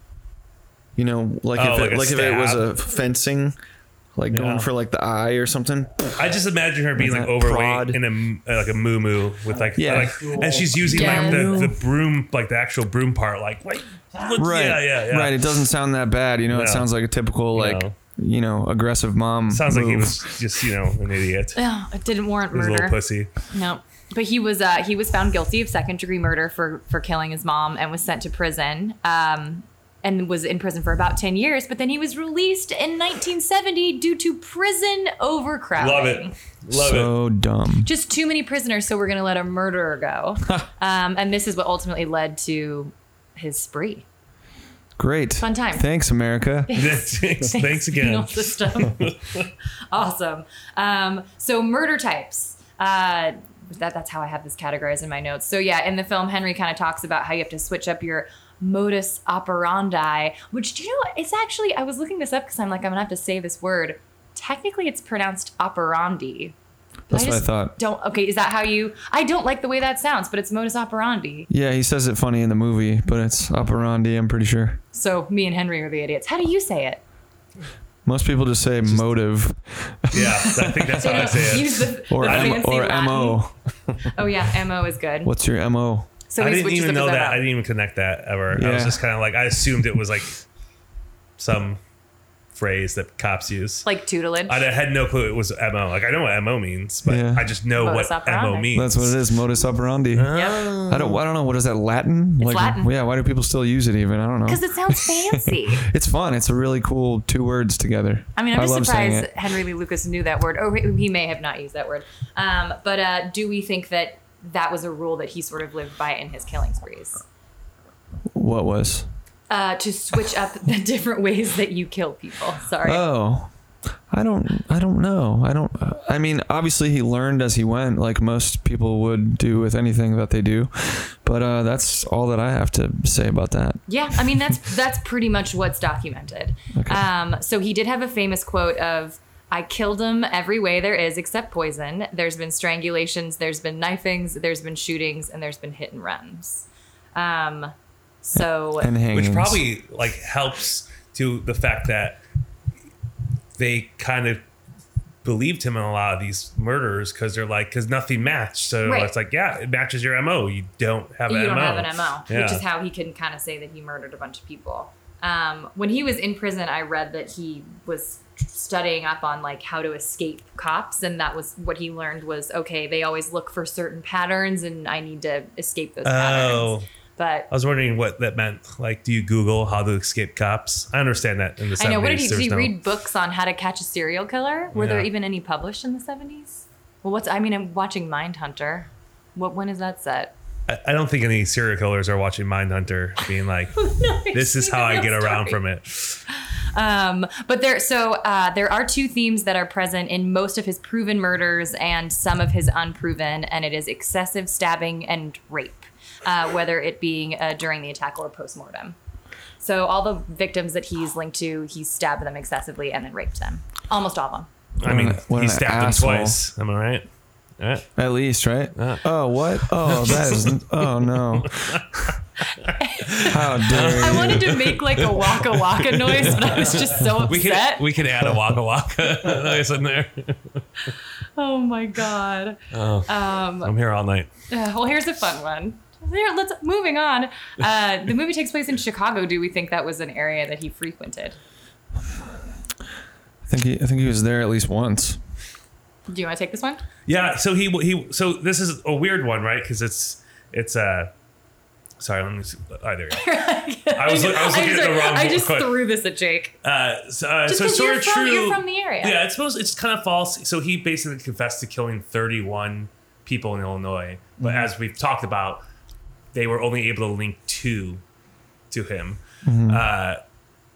you know, like Oh, if like it, a like if it was stab. a fencing, like Yeah. going for like the eye or something. I just imagine her being Like like that overweight prod. in a like a moo with like Yeah. like, and she's using Yeah. like the, the broom, like the actual broom part, like like look, Right. yeah, yeah, yeah. Right. It doesn't sound that bad. You know, it No. sounds like a typical like No. you know aggressive mom. Sounds like he move. was just you know an idiot. Oh, it didn't warrant He was a murder. little pussy. No. But he was uh, he was found guilty of second degree murder for for killing his mom and was sent to prison. Um, and was in prison for about ten years, but then he was released in nineteen seventy due to prison overcrowding. Love it, love it. so dumb. Just too many prisoners, so we're going to let a murderer go. um, and this is what ultimately led to his spree. Great. Fun time. Thanks, America. thanks, thanks again. Penal system. Awesome. Um, so murder types. Uh, that, that's how I have this categorized in my notes. So yeah, in the film, Henry kind of talks about how you have to switch up your modus operandi, which, do you know, it's actually, I was looking this up because I'm like, I'm gonna have to say this word. Technically, it's pronounced operandi. That's what I just thought. Don't, okay, is that how you, I don't like the way that sounds, but it's modus operandi. Yeah, he says it funny in the movie, but it's operandi, I'm pretty sure. So me and Henry are the idiots. How do you say it? Most people just say motive Yeah, I think that's how I say it. Use the, or the M- fancy or Latin. M O. Oh yeah, M O is good. What's your M O? So I he didn't switches even up know his that. M O. I didn't even connect that ever. I was Yeah. just kind of like, I assumed it was like some phrase that cops use. Like tutelage. I had no clue it was M O. Like I know what M O means, but Yeah. I just know Modus what M O operandi. means. That's what it is, modus operandi. Yep. I don't I don't know, what is that, Latin? It's like Latin. Yeah, why do people still use it even? I don't know. Because it sounds fancy. It's fun. It's a really cool two words together. I mean, I'm just love saying surprised it. Henry Lee Lucas knew that word. Or he may have not used that word. Um, but uh, do we think that that was a rule that he sort of lived by in his killing sprees? What was? Uh, to switch up the different ways that you kill people. Sorry. Oh, I don't. I don't know. I don't. I mean, obviously he learned as he went, like most people would do with anything that they do. But uh, that's all that I have to say about that. Yeah, I mean that's that's pretty much what's documented. Okay. Um, so he did have a famous quote of, "I killed him every way there is except poison. There's been strangulations, there's been knifings, there's been shootings, and there's been hit and runs." Um, so And hangings. Which probably like helps to the fact that they kind of believed him in a lot of these murders because they're like, because nothing matched. So Right. it's like, yeah, it matches your M O. You don't have you an don't M O. have an M O, Yeah. which is how he can kind of say that he murdered a bunch of people. Um, when he was in prison, I read that he was studying up on like how to escape cops, and that was what he learned was, okay, they always look for certain patterns, and I need to escape those Oh. patterns. But I was wondering what that meant. Like, do you Google how to escape cops? I understand that in the seventies. I know. What did he, there did he was no- read books on how to catch a serial killer? Were there Yeah. even any published in the seventies? Well, what's, I mean, I'm watching Mindhunter. What, when is that set? I, I don't think any serial killers are watching Mindhunter being like, this is how I get around from it. Um, but there, so uh, there are two themes that are present in most of his proven murders and some of his unproven, and it is excessive stabbing and rape, uh, whether it being uh, during the attack or post-mortem. So all the victims that he's linked to, he stabbed them excessively and then raped them. Almost all of them. I mean, What an he stabbed asshole. them twice. Am I right? Yeah. At least, right? Yeah. Oh, what? Oh, that is. Oh no. How dare I you? wanted to make like a waka waka noise, but I was just so We could upset. we could add a waka waka noise in there. Oh my god. Oh, Um, I'm here all night. Uh, well, here's a fun one. Here, let's moving on. Uh, the movie takes place in Chicago. Do we think that was an area that he frequented? I think he. I think he was there at least once. Do you want to take this one? Yeah. So he he. So this is a weird one, right? Because it's it's uh Sorry, let me see. Oh, there you go. I was look- I was looking just, at the wrong I just quote. threw this at Jake. Uh, so uh, Just so 'cause it's sort you're of from- true. you're from the area. Yeah, it's supposed. It's kind of false. So he basically confessed to killing thirty-one people in Illinois, but as we've talked about, they were only able to link two to him. Uh,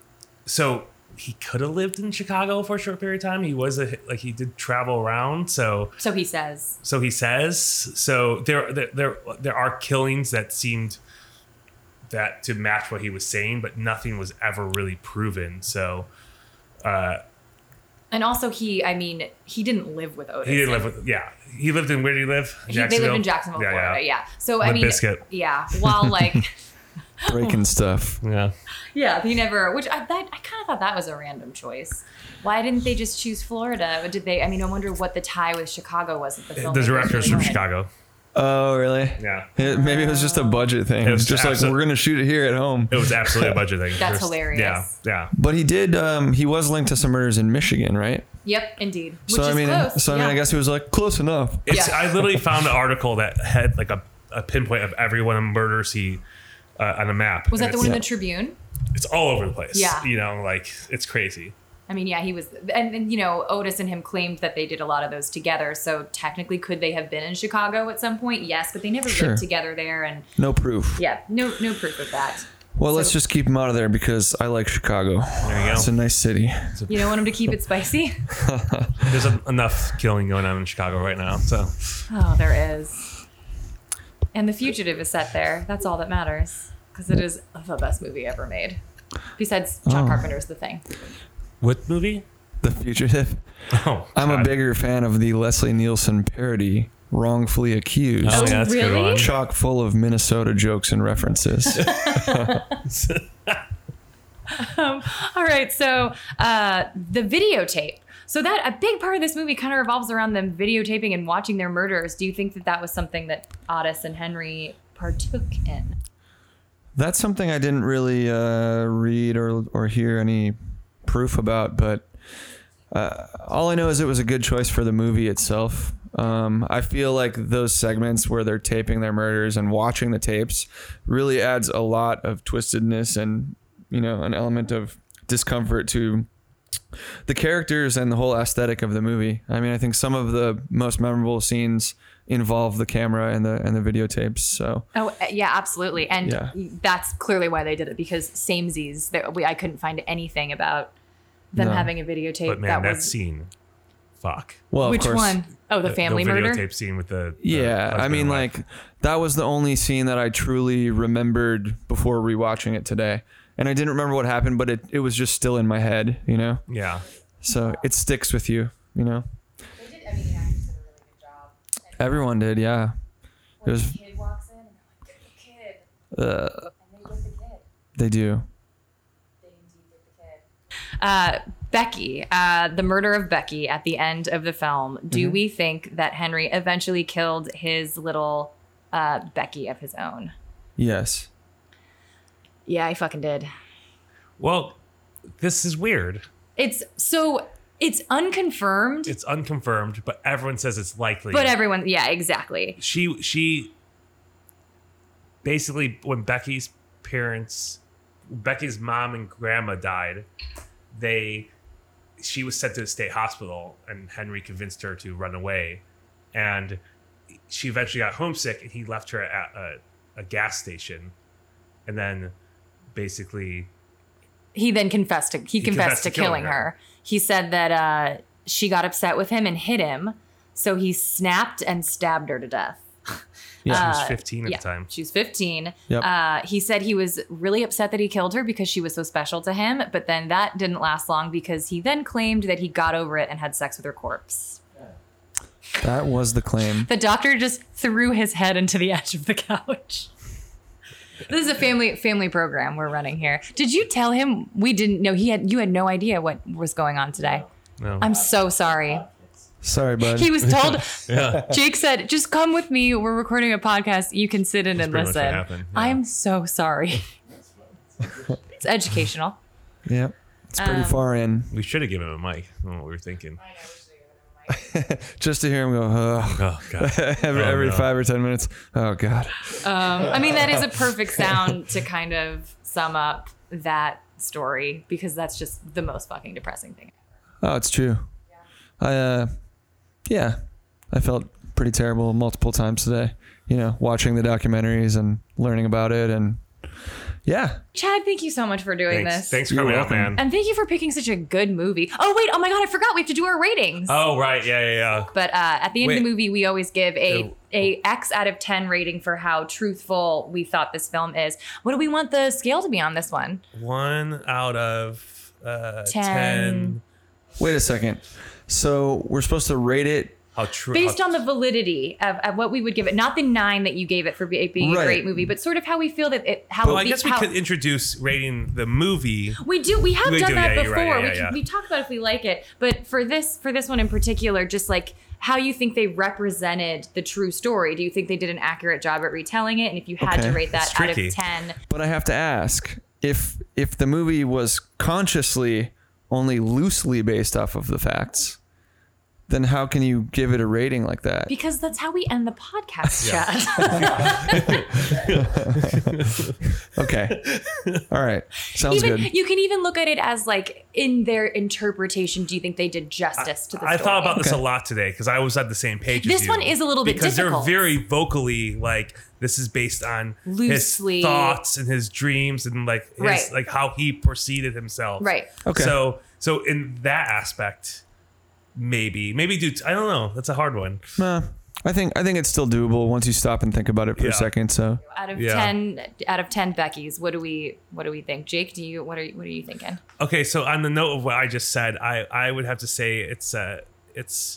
so he could have lived in Chicago for a short period of time. He was a, like he did travel around. So So he says. so he says. So there there there, there are killings that seemed that to match what he was saying, but nothing was ever really proven. So. Uh, And also he, I mean, he didn't live with Otis. he didn't live with yeah. He lived in where did he live? He, they lived in Jacksonville, Yeah, Florida. yeah. Yeah. So I Limp mean, Bizkit. yeah. While like, Breaking stuff. Yeah. yeah, he never. Which I that, I kind of thought that was a random choice. Why didn't they just choose Florida? Did they? I mean, I wonder what the tie with Chicago was at the film. The director's from Chicago. Oh, really? Yeah. It, maybe it was just a budget thing. It It was was just like, absolute- we're going to shoot it here at home. It was absolutely a budget thing. That's There's- hilarious. Yeah. Yeah. But he did, um, he was linked to some murders in Michigan, right? Yep, indeed. Which so, is I mean, close. so I mean, yeah. I guess he was like, close enough. It's, Yeah. I literally found an article that had like a, a pinpoint of every one of the murders he uh, on a map. Was that And the one in it's- the Tribune? It's all over the place. Yeah. You know, like it's crazy. I mean, yeah, he was, and, and you know, Otis and him claimed that they did a lot of those together. So technically, could they have been in Chicago at some point? Yes, but they never Sure. lived together there, and No proof. yeah, no, no proof of that. Well, let's So- just keep him out of there because I like Chicago. There you go. It's a nice city. You don't want him to keep it spicy? There's a, enough killing going on in Chicago right now. So Oh, there is. And The Fugitive is set there. That's all that matters, because it is the best movie ever made. Besides John Oh. Carpenter's The Thing. what movie? The Fugitive. Oh, I'm a God. bigger fan of the Leslie Nielsen parody, Wrongfully Accused. Oh, yeah, that's a good really? one. Chock full of Minnesota jokes and references. Um, all right, so uh, the videotape. So that a big part of this movie kind of revolves around them videotaping and watching their murders. Do you think that that was something that Otis and Henry partook in? That's something I didn't really uh, read or or hear any proof about, but uh, all I know is it was a good choice for the movie itself. Um, I feel like those segments where they're taping their murders and watching the tapes really adds a lot of twistedness and, you know, an element of discomfort to the characters and the whole aesthetic of the movie. I mean, I think some of the most memorable scenes involve the camera and the and the videotapes. So Oh, uh, yeah, absolutely. And Yeah. that's clearly why they did it, because samesies, that we I couldn't find anything about them No. having a videotape But man, that that was scene, fuck. well, which of course, one? Oh, the family the murder. videotape scene with the, the Yeah, I husband mean, and wife. like that was the only scene that I truly remembered before rewatching it today, and I didn't remember what happened, but it, it was just still in my head, you know. yeah. So it sticks with you, you know. They did, I mean, the actors did a really good job. And Everyone did, yeah. It when was, the kid walks in and they're like, "Get the kid," uh, and they get the kid. they do. They indeed get the kid. Uh, Becky, uh, the murder of Becky at the end of the film. Do Mm-hmm. we think that Henry eventually killed his little uh, Becky of his own? Yes. Yeah, he fucking did. Well, this is weird. It's so it's unconfirmed, It's unconfirmed, but everyone says it's likely. but everyone, yeah, exactly. she she basically when Becky's parents, Becky's mom and grandma died, they she was sent to the state hospital, and Henry convinced her to run away, and she eventually got homesick, and he left her at a, a gas station, and then basically He then confessed to he, confessed, to, killing her. He said that uh, she got upset with him and hit him, so he snapped and stabbed her to death. yeah, she Uh, was fifteen at yeah, the time. she was fifteen. Yep. Uh, he said he was really upset that he killed her because she was so special to him, but then that didn't last long because he then claimed that he got over it and had sex with her corpse. That was the claim. The doctor just threw his head into the edge of the couch. This is a family family program we're running here. Did you tell him we didn't know he had you had no idea what was going on today? No. I'm so sorry. Sorry, bud. He was told yeah. Jake said, just come with me. We're recording a podcast. You can sit in and pretty much what listen. happened, yeah. I'm so sorry. It's educational. Yeah. It's pretty Um, far in. We should have given him a mic. I don't know what we were thinking. Just to hear him go, oh. Oh god. every, Oh, every no. five or ten minutes. Oh, God. Um, I mean, that is a perfect sound to kind of sum up that story because that's just the most fucking depressing thing. Oh, it's true. I, uh, yeah, I felt pretty terrible multiple times today, you know, watching the documentaries and learning about it and, Yeah. Chad, thank you so much for doing Thanks, this. thanks for You're coming out, welcome. man. And thank you for picking such a good movie. Oh, wait. Oh, my God. I forgot. We have to do our ratings. Oh, right. Yeah, yeah, yeah. But uh, at the end Wait. of the movie, we always give a, Oh. a X out of ten rating for how truthful we thought this film is. What do we want the scale to be on this one? One out of uh, Ten. ten. Wait a second. So we're supposed to rate it. How true. Based how, on the validity of, of what we would give it. Not the nine that you gave it for be- being Right. a great movie, but sort of how we feel that it, how Well, I the- guess we how- could introduce rating the movie. We do. We have We done do, that yeah, you're before. right, yeah, we, yeah, yeah. we talked about if we like it, but for this for this one in particular, just like how you think they represented the true story. Do you think they did an accurate job at retelling it? And if you had Okay. to rate that It's out of tricky. ten, But I have to ask if if the movie was consciously only loosely based off of the facts, then how can you give it a rating like that? because that's how we end the podcast, Yeah. Chad. Okay. All right. Sounds even good. you can even look at it as like in their interpretation. Do you think they did justice to the I story? thought about this Okay. a lot today because I was at the same page. This as you. one is a little bit because difficult. they're very vocally like this is based on Loosely. his thoughts and his dreams and like his, Right. like how he proceeded himself. Right. Okay. So so in that aspect, maybe maybe do I don't know. That's a hard one. Nah, I think I think it's still doable once you stop and think about it for Yeah. a second. So Out of Yeah. ten, out of ten Beckys, what do we what do we think? Jake, do you what are you, what are you thinking? Okay, so on the note of what I just said, I I would have to say it's uh it's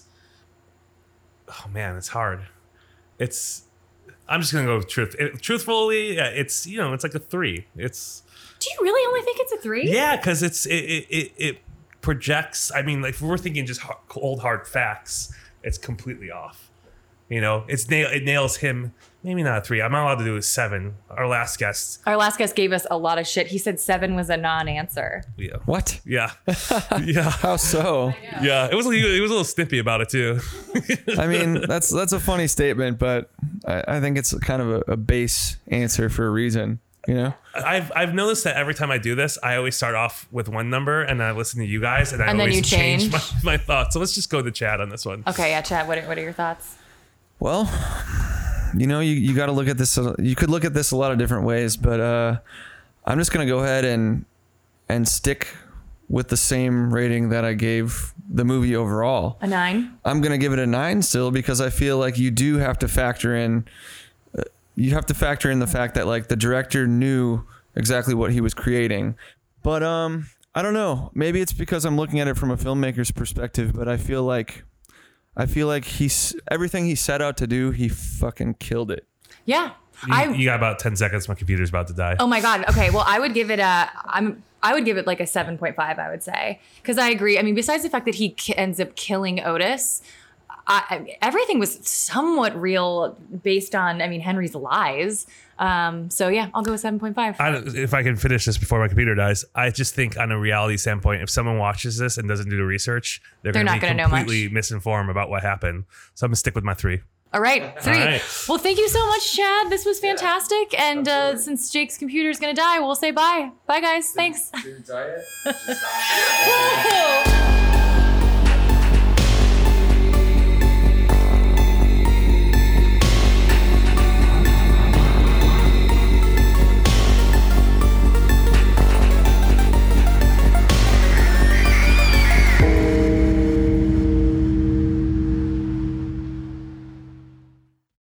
oh man, it's hard. It's I'm just gonna go with truth. It, truthfully, yeah, it's you know it's like a three. It's Do you really only think it's a three? yeah, because it's it, it it it projects. I mean, like if we're thinking just hard, cold hard facts, it's completely off. You know, it's nail it nails him. Maybe not a three. I'm not allowed to do a seven. Our last guest. Our last guest gave us a lot of shit. He said seven was a non-answer. Yeah. what? Yeah. Yeah. How so? Yeah. It was he was a little snippy about it too. I mean, that's that's a funny statement, but I, I think it's kind of a, a base answer for a reason. You know? I've I've noticed that every time I do this, I always start off with one number and I listen to you guys and I And then always you change my, change. my thoughts. So let's just go to Chad on this one. Okay, yeah, Chad, what are, what are your thoughts? Well, you know, you, you got to look at this. You could look at this a lot of different ways, but uh, I'm just gonna go ahead and and stick with the same rating that I gave the movie overall. A nine? I'm gonna give it a nine still because I feel like you do have to factor in. Uh, you have to factor in the fact that like the director knew exactly what he was creating, but um, I don't know. Maybe it's because I'm looking at it from a filmmaker's perspective, but I feel like. I feel like he's everything he set out to do, he fucking killed it. Yeah. You, I you got about ten seconds. My computer's about to die. Oh my god. Okay, well, I would give it a I'm I would give it like a seven point five, I would say. Cuz I agree. I mean, besides the fact that he ki- ends up killing Otis, I, I- everything was somewhat real based on, I mean, Henry's lies. Um, so yeah, I'll go with seven point five. I don't, if I can finish this before my computer dies, I just think on a reality standpoint, if someone watches this and doesn't do the research, they're, They're going to not be gonna know much. completely misinformed about what happened. So I'm going to stick with my three. All right, three. All right. Well, thank you so much, Chad. This was fantastic. And uh, since Jake's computer is going to die, we'll say bye. Bye, guys. Thanks.